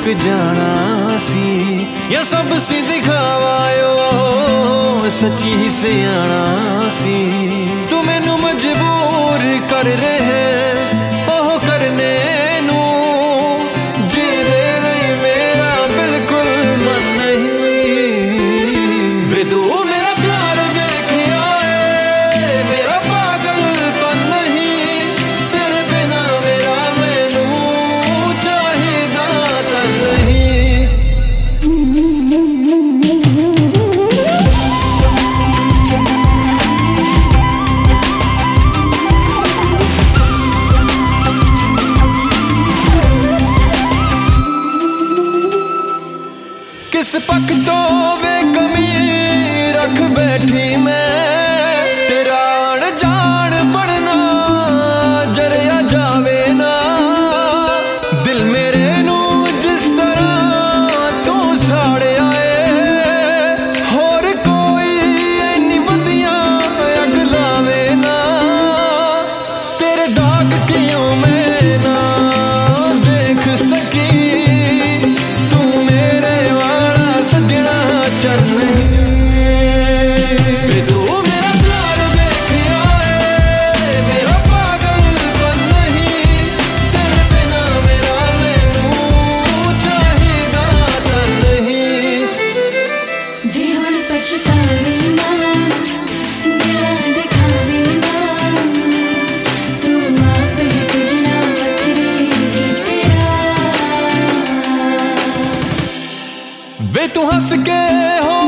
मुक जाना सी या सब सी दिखावायो सच्ची ही से आना सी। तू मैनू मजबूर कर रहे ओह करने नू जी दे नहीं मेरा बिल्कुल मन नहीं। वे तू मेरा प्यार देखिया है मेरा पागलपन नहीं तेरे बिना मेरा मैनू चाहिदा तन नहीं। किस पक तो वे कमी रख बैठी मैं तेरा अनजान बनना जरिया जावे ना दिल मेरे नू जिस तरह तू साड़े आए होर कोई इन्नी वधिया अग लावे ना तेरे दाग क्यों मैं ना देख सकी वे तू हंस के हो